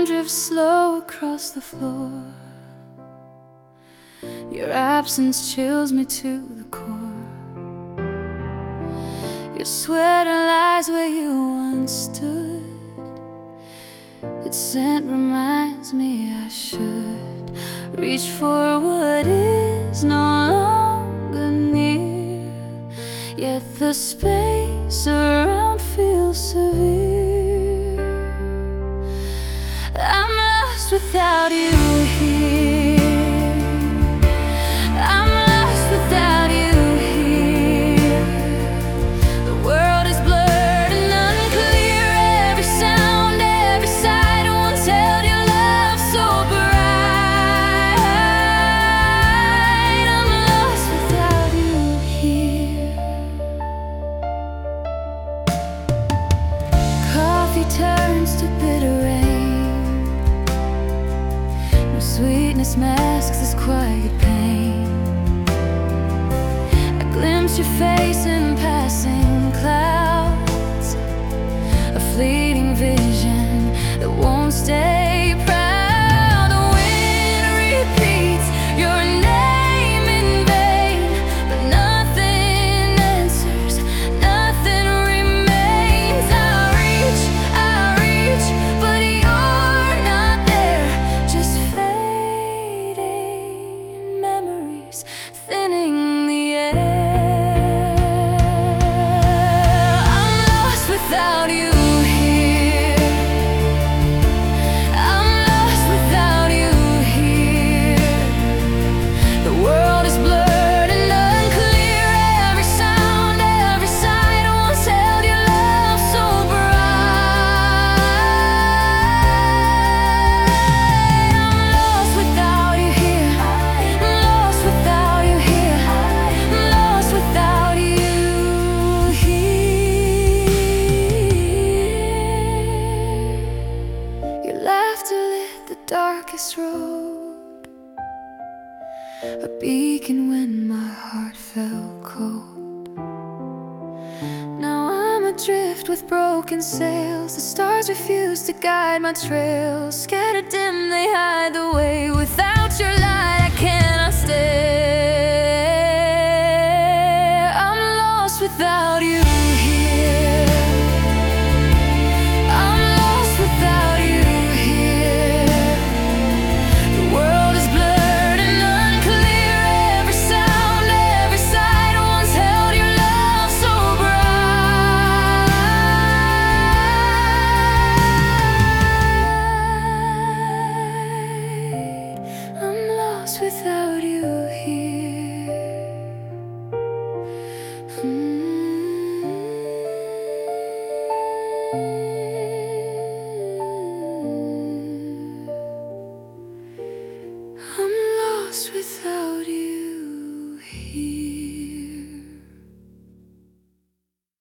drifts slow across the floor. Your absence chills me to the core. Your sweater lies where you once stood. Its scent reminds me I should reach for what is no longer near. Yet the space around feels severe. I'm lost without you here. I'm lost without you here. The world is blurred and unclear. Every sound, every sight once held your love so bright. I'm lost without you here. Coffee turns to bitter rain. No sweetness masks this quiet pain. I glimpse your face in passing clouds, a fleeting vision that won't stay proud. The wind repeats your name in vain, but nothing answers, nothing remains. I reach, but you're not there. Just fading memories, thinning the air. I'm lost without you here. I'm lost without you here. The world is blurred and unclear. Every sound, every sight once held your love so bright. I'm lost without you here. I'm lost without you here. I'm lost without you here. Your laughter lit the darkest road, a beacon when my heart felt cold. Now I'm adrift with broken sails. The stars refuse to guide my trail. Scattered dim, they hide the way. Without your light, I cannot stay. I'm lost without you.